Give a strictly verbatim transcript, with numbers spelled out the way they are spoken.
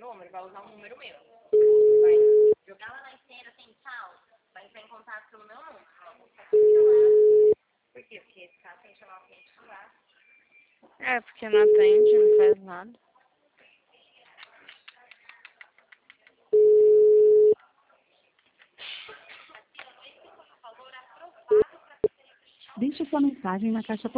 número, vai usar um número meu. Vai jogar lá na esteira, assim, tchau. Vai entrar em contato pelo meu número. Por quê? Porque esse cara tem que chamar o cliente lá. É, porque não atende, não faz nada. Deixe sua mensagem na caixa